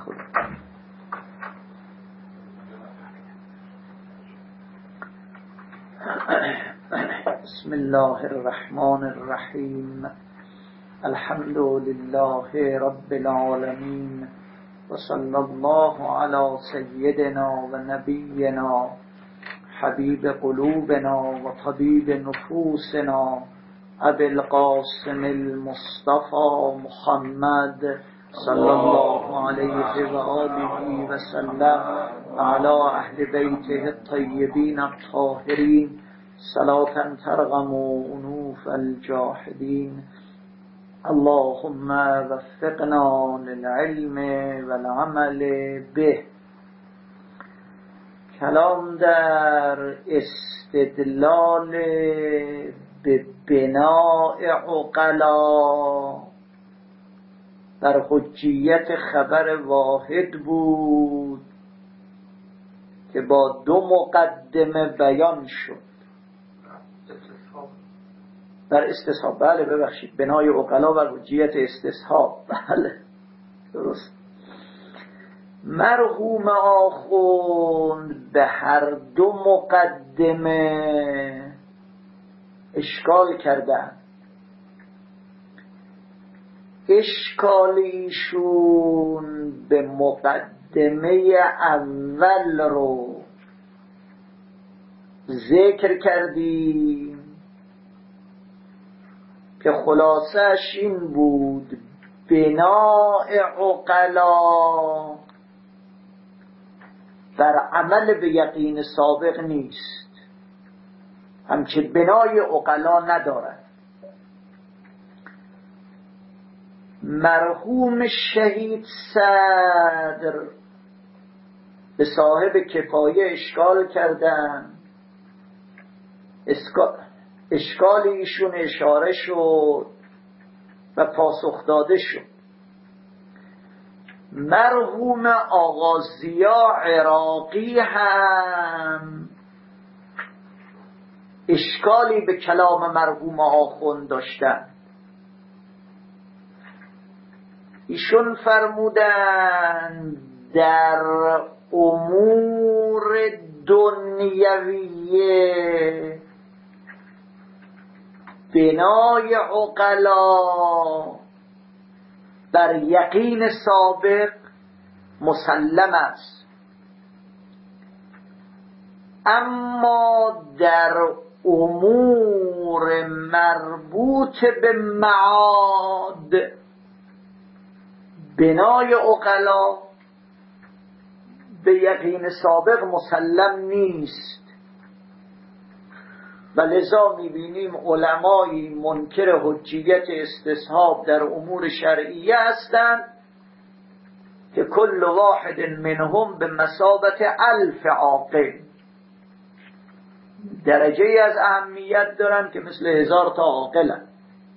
خدا. بسم الله الرحمن الرحیم. الحمد لله رب العالمین و صلی الله علی سیدنا و نبینا حبیب قلوبنا و طبیب نفوسنا ابی القاسم المصطفى محمد صلی الله علیه و آله و سلم علی اهل بیته الطیبین الطاهرین صلاة ترغم انوف الجاحدین. اللهم وفقنا للعلم والعمل به. کلام در استدلال به بناء عقلا بر حجیت خبر واحد بود که با دو مقدمه بیان شد. بر استصحاب، بله ببخشید، بنای عقلا بر حجیت استصحاب، بله درست. مرحوم آخوند به هر دو مقدمه اشکال کردن. اشکال ایشون به مقدمه اول رو ذکر کردیم که خلاصش این بود: بناء عقلا در عمل به یقین سابق نیست، همچه بنای عقلا ندارد. مرحوم شهید صدر به صاحب کفایه اشکال کردن. اشکال ایشون اشاره شد و پاسخ داده شد. مرحوم آقا ضیا عراقی هم اشکالی به کلام مرحوم آخوند داشتن. ایشون فرمودن در امور دنیویه بنای عقلا بر یقین سابق مسلم است، اما در امور مربوط به معاد بنای عقلا به یقین سابق مسلم نیست. و لذا میبینیم علمایی منکر حجیت استصحاب در امور شرعیه هستند که کل واحد منهم به مثابت 1000 عاقل، درجه از اهمیت دارن که مثل 1000 تا عاقلن.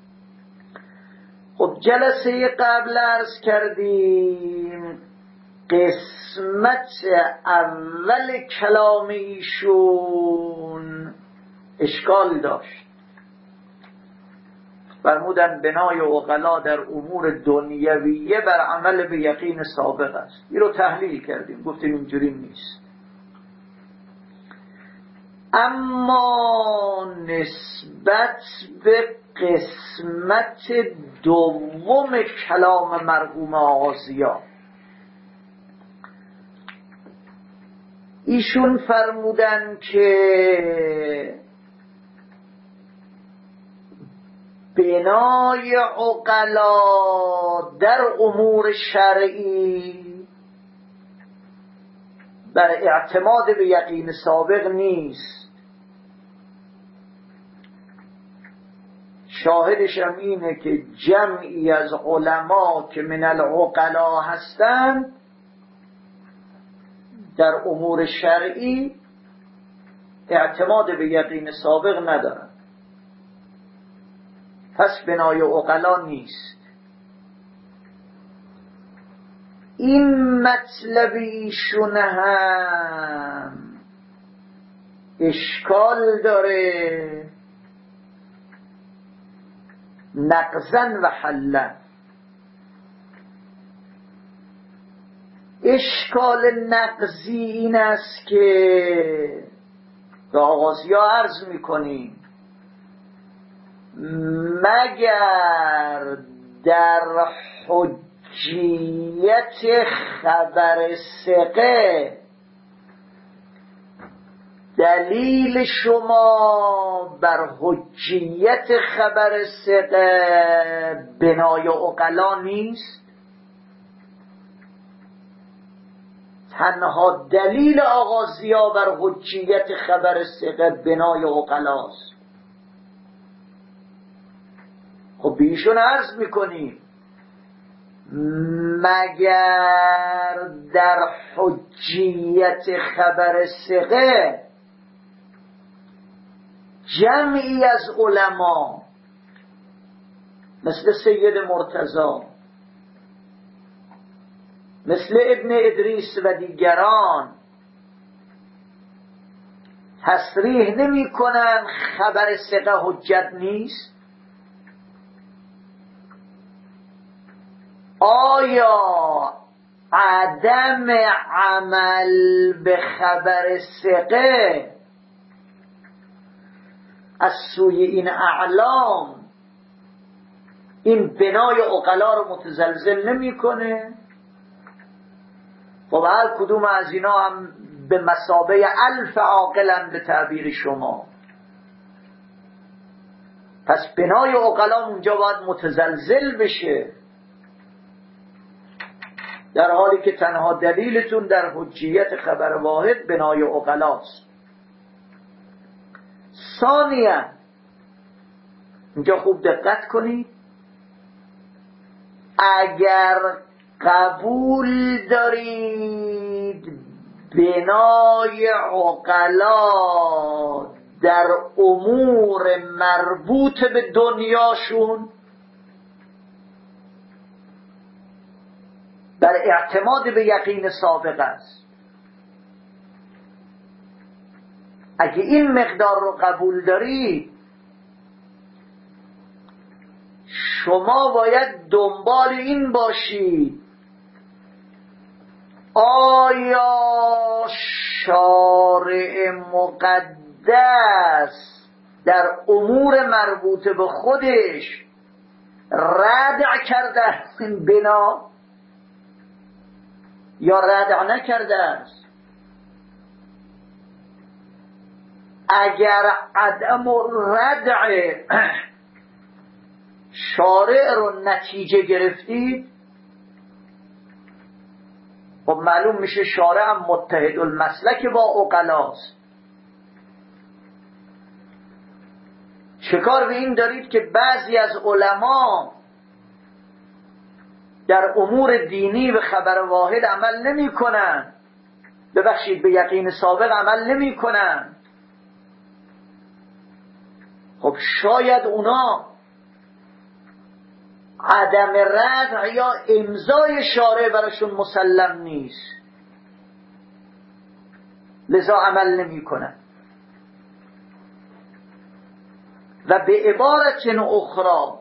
خب جلسه قبل عرض کردیم قسمت اول کلام ایشون اشکال داشت. فرمودن بنای عقلا در امور دنیویه بر عمل به یقین سابق است. این رو تحلیل کردیم، گفتیم اینجوری نیست. اما نسبت به قسمت دوم کلام مرحوم آقا ضیا، ایشون فرمودن که بنای عقلا در امور شرعی بر اعتماد به یقین سابق نیست. شاهدش هم اینه که جمعی از علما که من العقلا هستند در امور شرعی اعتماد به یقین سابق ندارند، پس بنای عقلا نیست. این مطلب ایشون هم اشکال داره نقضاً و حلاً. اشکال نقضی این است که به آغازیا عرض میکنیم مگر در حجیت خبر ثقه دلیل شما بر حجیت خبر ثقه بنای عقلا نیست. تنها دلیل آغازیا بر حجیت خبر ثقه بنای عقلاست. خب به ایشون عرض میکنیم مگر در حجیت خبر ثقه جمعی از علما مثل سید مرتضی، مثل ابن ادریس و دیگران تصریح نمی کنن خبر ثقه حجت نیست؟ آیا عدم عمل به خبر ثقه از سوی این اعلام این بنای عقلا رو متزلزل نمیکنه؟ خب هر کدوم از اینا هم به مثابه الف عاقلن به تعبیر شما. پس بنای عقلا اونجا باید متزلزل بشه، در حالی که تنها دلیلتون در حجیت خبر واحد بنای عقلاست. ثانیاً اینجا خوب دقت کنید، اگر قبول دارید بنای عقلا در امور مربوط به دنیاشون بر اعتماد به یقین سابق است، اگه این مقدار رو قبول دارید شما باید دنبال این باشید آیا شارع مقدس در امور مربوط به خودش ردع کرده است این بنا یا ردع نکرده است؟ اگر عدم ردع شارع رو نتیجه گرفتید خب معلوم میشه شارع هم متحد المسلک با عقلاست. شکار به این دارید که بعضی از علما در امور دینی به خبر واحد عمل نمی کنن، ببخشید به یقین سابق عمل نمی کنن. خب شاید اونا عدم ردع یا امضای شارع براشون مسلم نیست، لذا عمل نمی کنن. و به عبارت اخرى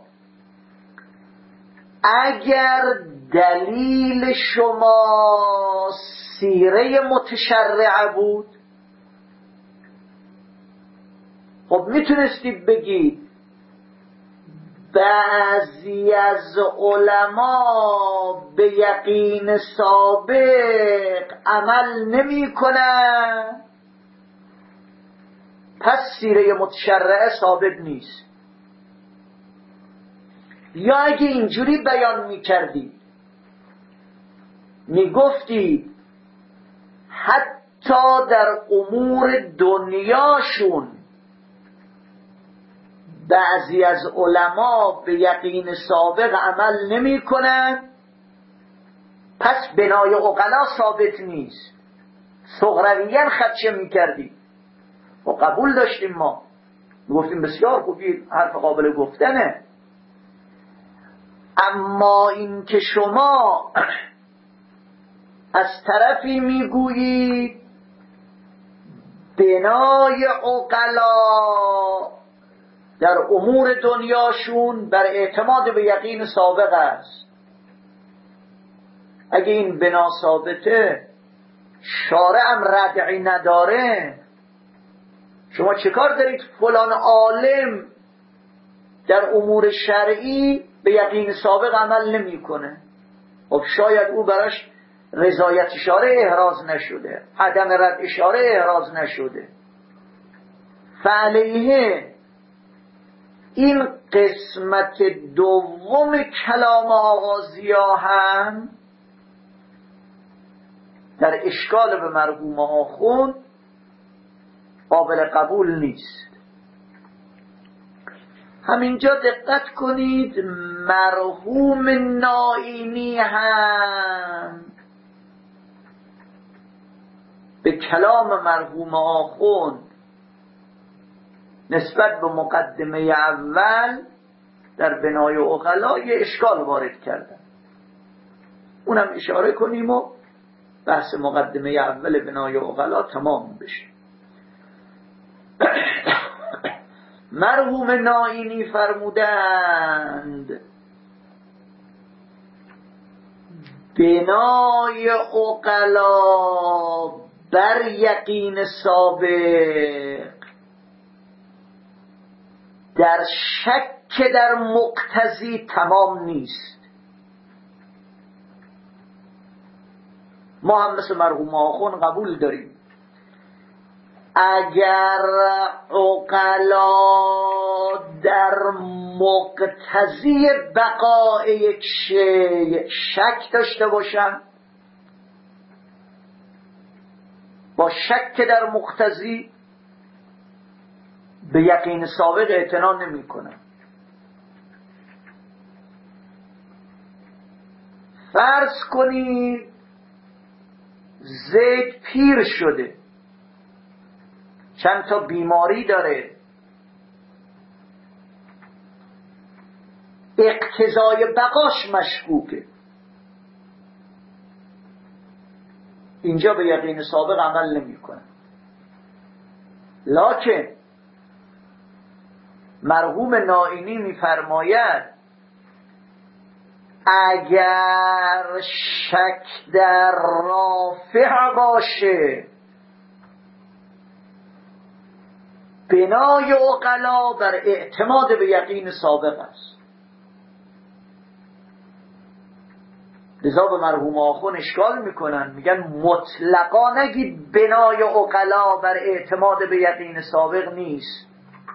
اگر دلیل شما سیره متشرعه بود خب میتونستید بگید بعضی از علما به یقین سابق عمل نمی کنن پس سیره متشرعه ثابت نیست. یا اگه اینجوری بیان میکردید میگفتید حتی در امور دنیاشون بعضی از علما به یقین سابق عمل نمی کنن پس بنای عقلا ثابت نیست. صغرویاً خدشه می کردیم و قبول داشتیم، ما گفتیم بسیار خوبی، حرف قابل گفتنه. اما این که شما از طرفی میگویید بنای عقلا در امور دنیاشون بر اعتماد به یقین سابق است، اگه این بنا ثابته، شارع هم ردعی نداره، شما چه کار دارید فلان عالم در امور شرعی به یقین سابق عمل نمی کنه؟ خب شاید او براش رضایت شارع احراز نشده، عدم رد شارع احراز نشده. فعلیه این قسمت دوم کلام آغازیا هم در اشکال به مرحوم آخوند قابل قبول نیست. همینجا دقت کنید، مرحوم نائینی هم به کلام مرحوم آخوند نسبت به مقدمه اول در بنای عقلا یه اشکال وارد کردن. اونم اشاره کنیم و بحث مقدمه اول بنای عقلا تمام بشه. مرحوم نائینی فرمودند بنای عقلا بر یقین سابق در شک در مقتضی تمام نیست. ما هم مثل مرحوم آخوند قبول داریم اگر عقلا در مقتضی بقای یک شیء شک داشته باشن، با شک در مقتضی به یقین سابق اعتنا نمی کنن. فرض کنید زید پیر شده، چند تا بیماری داره، اقتضای بقاش مشکوکه، اینجا به یقین سابق عمل نمی کنه. لکن مرحوم نائینی می‌فرماید اگر شک در رافع باشه بنای عقلا بر اعتماد به یقین سابق است. لذا به مرحوم آخوند اشکال میکنن، میگن مطلقا نگید بنای عقلا بر اعتماد به یقین سابق نیست.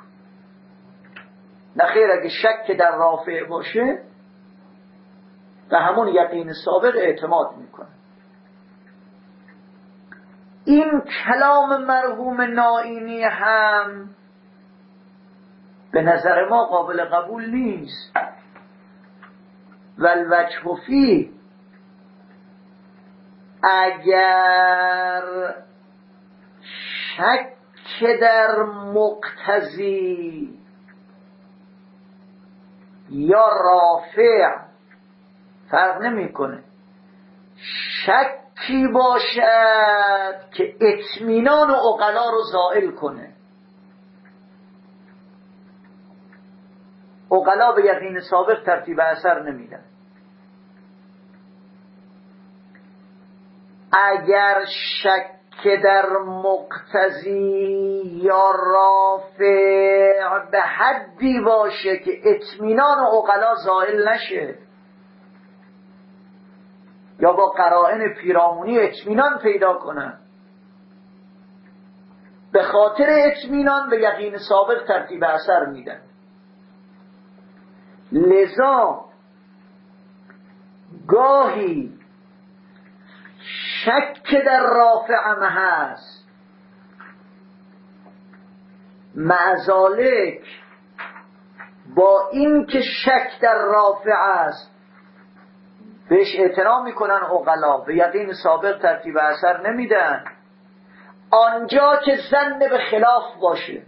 نخیر، اگه شک در رافع باشه به همون یقین سابق اعتماد میکنه. این کلام مرحوم نائینی هم به نظر ما قابل قبول نیست. والوجه فیه، اگر شک در مقتضی یا رافع فرق نمیکنه، شکی باشد که اطمینان عقلا رو زائل کنه. عقلا به یقین سابق ترتیب اثر نمیدن. اگر شک در مقتضی یا رافع به حدی باشه که اطمینان عقلا زائل نشه، یا با قرائن پیرامونی اطمینان پیدا کنن، به خاطر اطمینان به یقین سابق ترتیب اثر میدن. لذا گاهی شک در رافع هم هست، معذالک با این که شک در رافع است بهش اعتنا میکنن عقلا، به یقین سابق ترتیب اثر نمیدن. آنجا که ظن به خلاف باشه،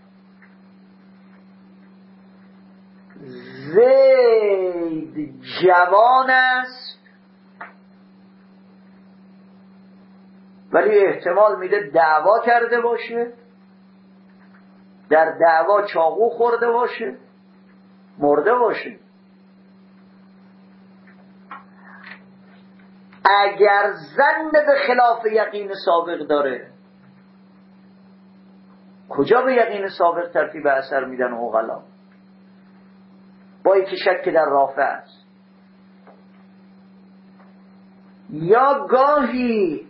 زید جوان است ولی احتمال میده دعوا کرده باشه، در دعوا چاقو خورده باشه، مرده باشه. اگر ظن به خلاف یقین سابق داره، کجا به یقین سابق ترتیب اثر میدن عقلا؟ با اینکه شک در رافع است. یا گاهی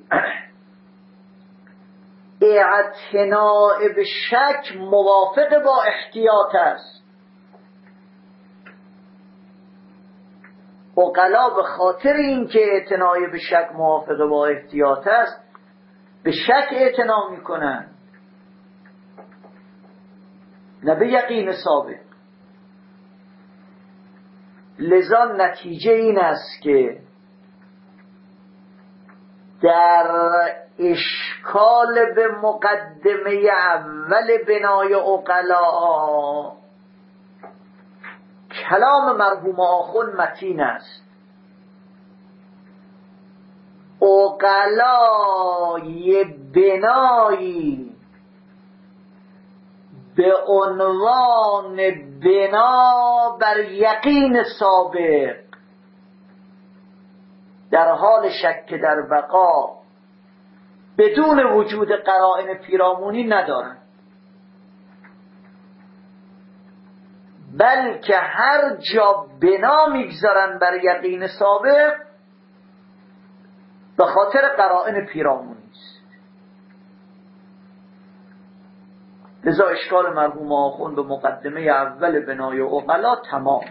اعتناء به شک موافق با احتیاط است. عقلا به خاطر اینکه اعتناء به شک موافق با احتیاط است به شک اعتنا میکنن، نه به یقین ثابت. لذا نتیجه این است که در اشکال به مقدمه اول بنای عقلا کلام مرحوم آخوند متین است. عقلای بنایی به عنوان بنا بر یقین سابق در حال شک در بقا بدون وجود قرائن پیرامونی ندارن، بلکه هر جا بنا میگذارن بر یقین سابق به خاطر قرائن پیرامونی است. لذا اشکال مرحوم آخوند به مقدمه اول بنای عقلا تمام.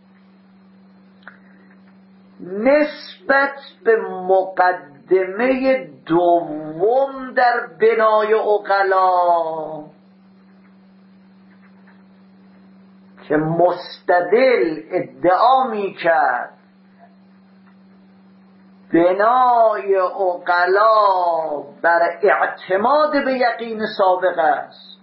نسبت به مقدمه دوم در بنای عقلا که مستدل ادعا می کرد بنای عقلا بر اعتماد به یقین سابق است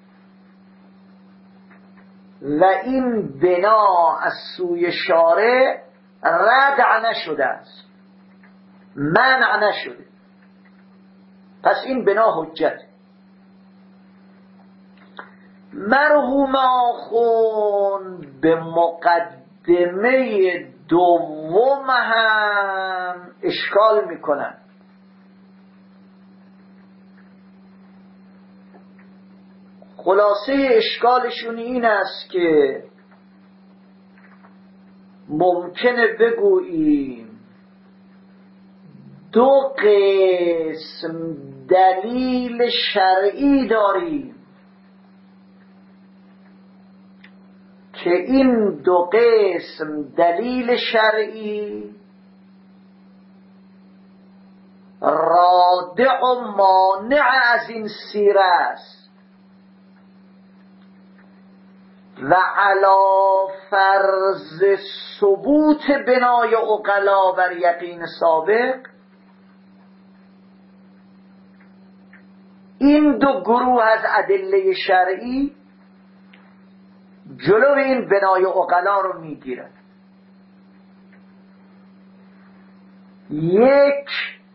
و این بنا از سوی شارع ردع نشده است، منع نشده، پس این بنا حجت. مرحوم آخوند به مقدمه دوم هم اشکال میکنن. خلاصه اشکالشون این است که ممکنه بگوییم دو قسم دلیل شرعی داریم که این دو قسم دلیل شرعی رادع و مانع از این سیره است و علی فرض ثبوت بنای عقلا بر یقین سابق این دو گروه از ادله شرعی جلو این بنای عقلا رو میگیرن. یک،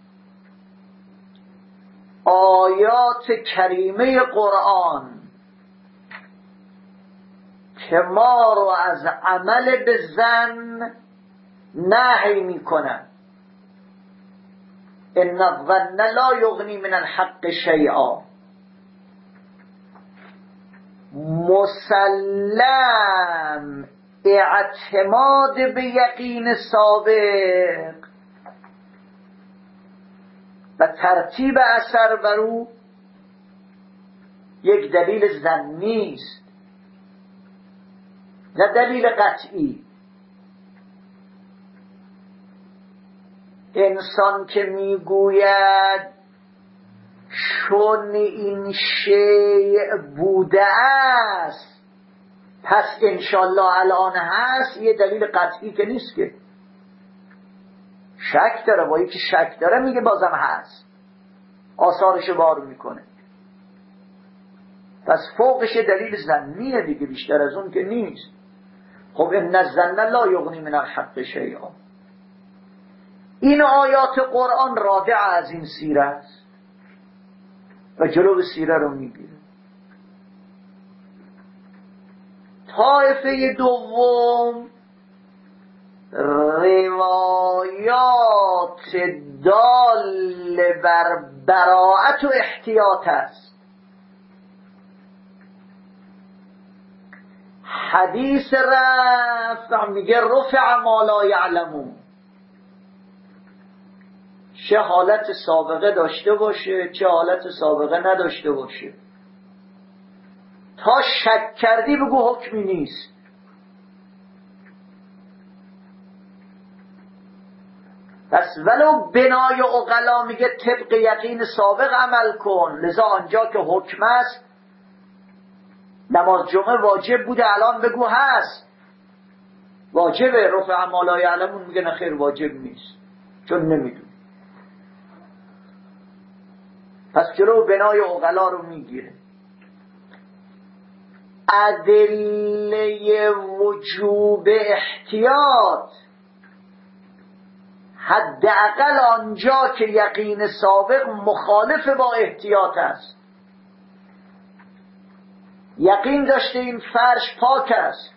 آیات کریمه قرآن که ما رو از عمل به ظن نهی میکنن. ان الظن لا یغنی من الحق شیئا. مسلم اعتماد به یقین سابق و ترتیب اثر بر او یک دلیل ظنی است نه دلیل قطعی. انسان که میگوید چون این شیء بوده است پس انشالله الان هست، یه دلیل قطعی که نیست، که شک داره. با یکی شک داره میگه بازم هست، آثارشو بار میکنه، پس فوقش دلیل ظنیه دیگه، بیشتر از اون که نیست. خب ان الظن لا یغنی من الحق شیئا. این آیات قرآن رادع از این سیره است و جلو سیره رو میگیره. طایفه دوم روایات آیات دال بر براءت و احتیاط است. حدیث رفع میگه رفع ما لا یعلمون، چه حالت سابقه داشته باشه چه حالت سابقه نداشته باشه، تا شک کردی بگو حکمی نیست. پس ولو بنای عقلا میگه طبق یقین سابق عمل کن، لذا آنجا که حکم است نماز جمعه واجب بوده الان بگو هست واجبه. رفع ما لا یعلمون میگه نه خیر واجب نیست چون نمیدون. پس جلو بنای عقلا رو میگیره. ادله وجوب احتیاط حداقل آنجا که یقین سابق مخالف با احتیاط است. یقین داشته این فرش پاک است،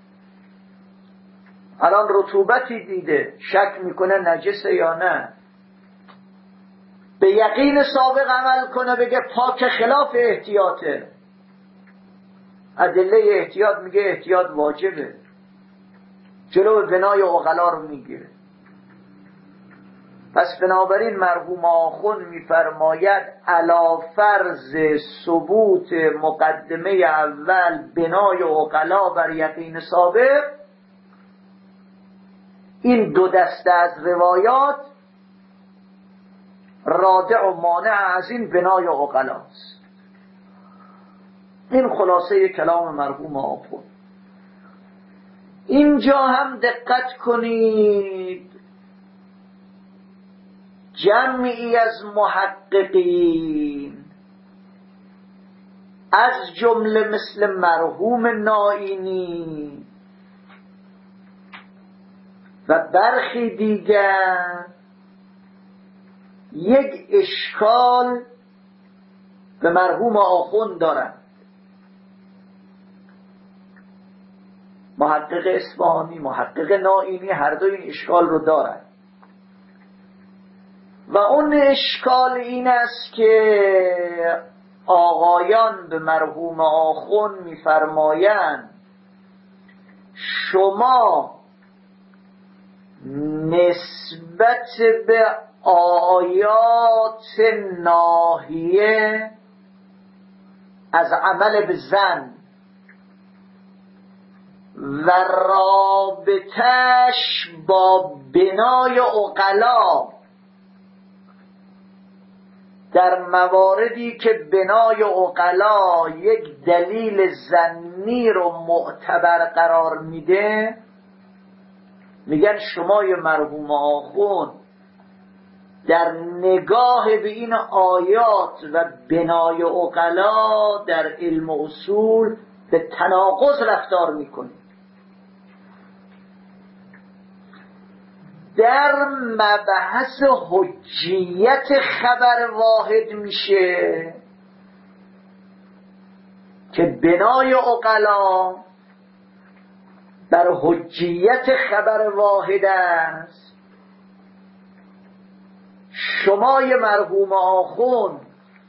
الان رطوبتی دیده شک میکنه نجسه یا نه، به یقین سابق عمل کنه بگه پاک خلاف احتیاطه. ادله احتیاط میگه احتیاط واجبه، جلو بنای عقلا رو میگیره. پس بنابراین مرحوم آخوند میفرماید علی فرض ثبوت مقدمه اول بنای عقلا بر یقین سابق، این دو دسته از روایات رادع و مانع از این بنای عقلاست. این خلاصه کلام مرحوم آخوند. اینجا هم دقت کنید جمعی از محققین از جمله مثل مرحوم نائینی و برخی دیگر یک اشکال به مرحوم آخوند دارند. محقق اصفهانی محقق نائینی هر دو این اشکال رو دارند و اون اشکال این است که آقایان به مرحوم آخوند میفرمایند شما نسبت به آیات ناهیه از عمل به زن و رابطش با بنای عقلا در مواردی که بنای عقلا یک دلیل ظنی رو معتبر قرار میده، میگن شمای مرحوم آخوند در نگاه به این آیات و بنای عقلا در علم اصول به تناقض رفتار میکنید. در مبحث حجیت خبر واحد میشه که بنای عقلا بر حجیت خبر واحد است. شمای مرحوم آخوند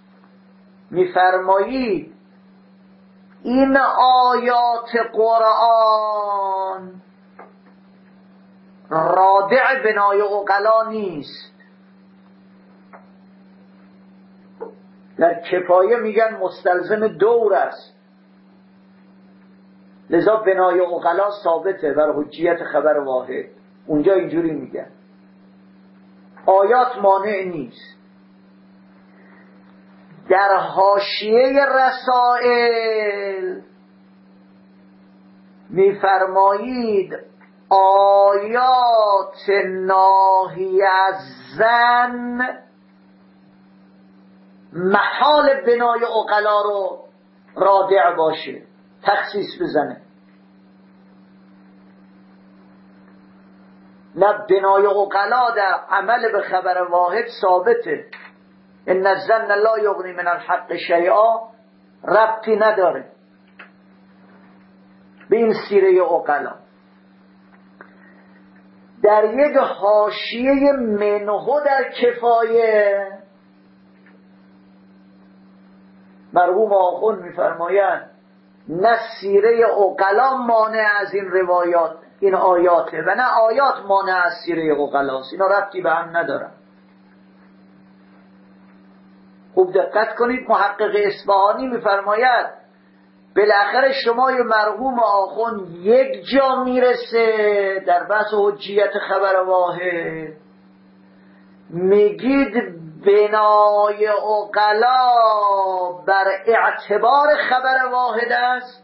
میفرمایید این آیات قرآن رادع بنای عقلا نیست. در کفایه میگن مستلزم دور است، لذا بنای عقلا ثابته بر حجیت خبر واحد. اونجا اینجوری میگن آیات مانع نیست. در حاشیه رسائل میفرمایید آیات ناهی از زن محال بنای عقلا رو رادع باشه، تخصیص بزنه. نه بنای عقلا در عمل به خبر واحد ثابته. ان الظن لا یغنی من الحق شیئا ربطی نداره به این سیره عقلا. در یک حاشیه منه در کفایه مرحوم آخوند میفرمایند نه سیره عقلا مانع از این روایات این آیاته و نه آیات مانع از سیره عقلاست. اینا ربطی به هم ندارن. خوب دقت کنید، محقق اصفهانی میفرماید بالاخره شما یا مرحوم آخوند یک جا میرسه در بحث حجیت خبر واحد میگید بنای عقلا بر اعتبار خبر واحد است.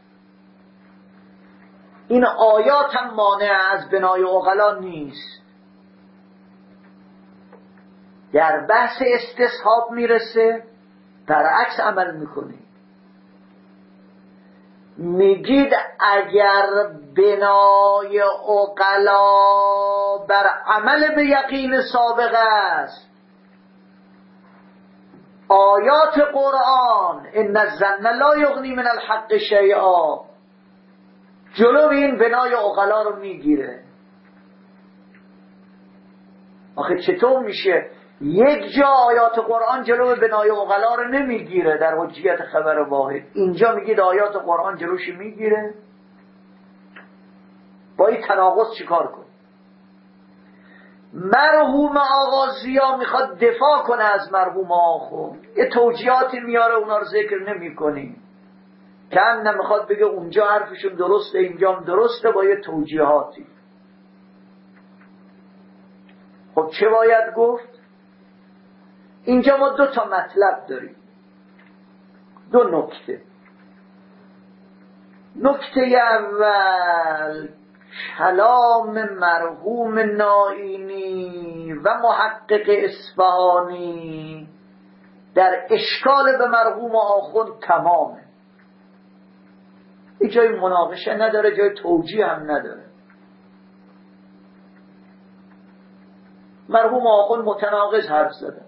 این آیات هم مانع از بنای عقلا نیست. در بحث استصحاب میرسه برعکس عمل میکنید، میگید اگر بنای عقلا بر عمل به یقین سابق است، آیات قرآن ان الظن لا یغنی من الحق شیئا جلو این بنای عقلا رو میگیره. آخه چطور میشه یک جا آیات قرآن جلو بنای عقلا رو نمیگیره در حجیت خبر واحد، اینجا میگید آیات قرآن جلوش میگیره؟ با این تناقض چیکار کنه؟ مرحوم آقا ضیا میخواد دفاع کنه از مرحوم آخوند، یه توجیهاتی میاره اونا رو ذکر نمی کنیم که هم نمیخواد بگه اونجا حرفشون درسته اینجا هم درسته با یه توجیهاتی. خب چه باید گفت؟ اینجا ما دو تا مطلب داریم، دو نکته. نکته اول کلام مرحوم نائینی و محقق اصفهانی در اشکال به مرحوم آخوند تمامه، این جای مناقشه نداره، جای توجیه هم نداره. مرحوم آخوند متناقض حرف زدن.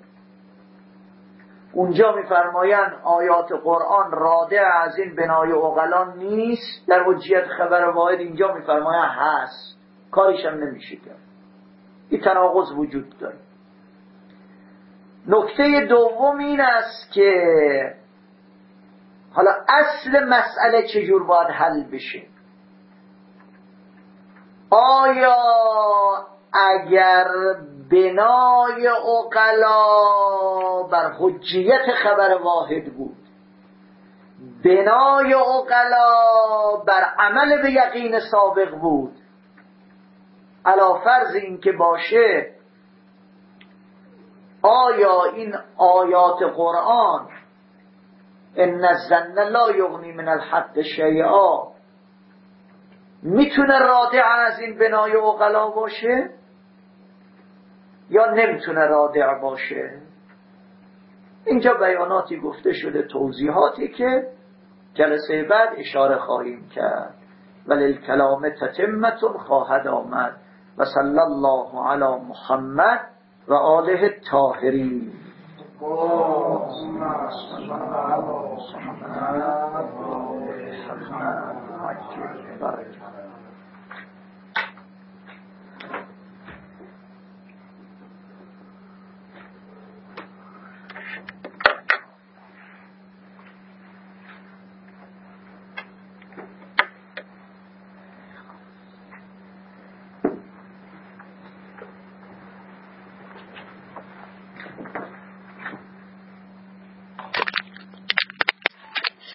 اونجا میفرمایند آیات قرآن رادع از این بنای عقلا نیست در حجیت خبر واحد، اینجا میفرمایند هست، کاریش هم نمیشه کرد. این تناقض وجود داره. نکته دوم این است که حالا اصل مسئله چجور باید حل بشه. آیا اگر بنای عقلا بر حجیت خبر واحد بود، بنای عقلا بر عمل به یقین سابق بود، علی فرض این که باشه، آیا این آیات قرآن ان الظن لا یغنی من الحق شیئا میتونه رادع از این بنای عقلا باشه یا نمیتونه رادع باشه؟ اینجا بیاناتی گفته شده، توضیحاتی که جلسه بعد اشاره خواهیم کرد. وللکلام تتمة خواهد آمد. و صلی الله علی محمد و آله الطاهرین.